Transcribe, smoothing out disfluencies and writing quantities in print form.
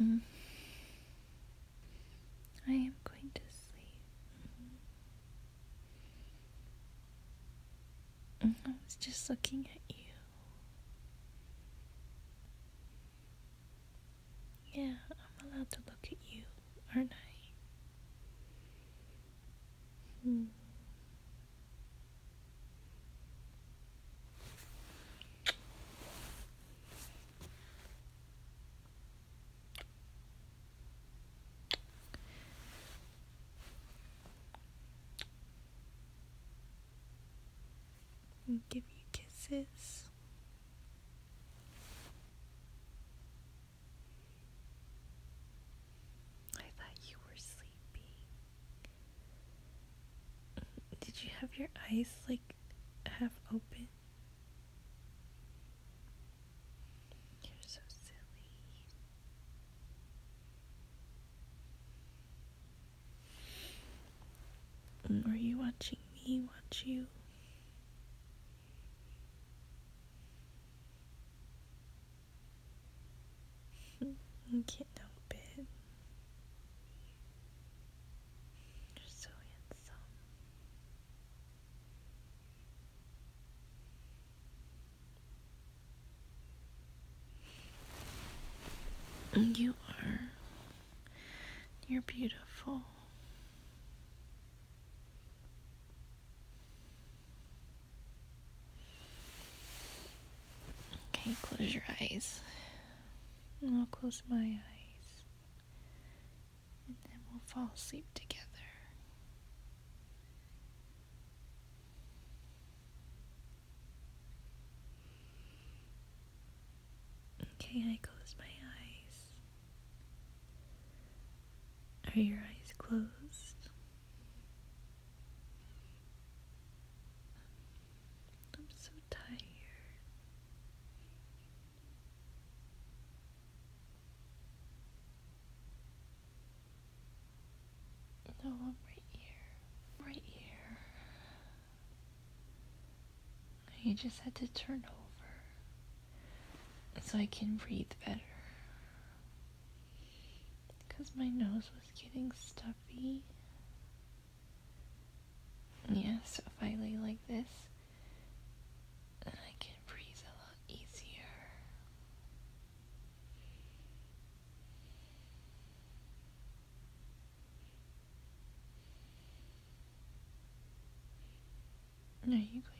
Mm. I am going to sleep. I was just looking at you. Yeah, I'm allowed to look at you, aren't I? Give you kisses. I thought you were sleepy. Did you have your eyes like half open? You're so silly. Are you watching me watch you? I can't help it. You're so handsome. You are. You're beautiful. Okay, close your eyes. And I'll close my eyes. And then we'll fall asleep together. Okay, I close my eyes. Are your eyes closed? I'm so tired. No, I'm right here. Right here. You just had to turn over so I can breathe better. Because my nose was getting stuffy. Yeah, so if I lay like this, then I can breathe a lot easier. Are you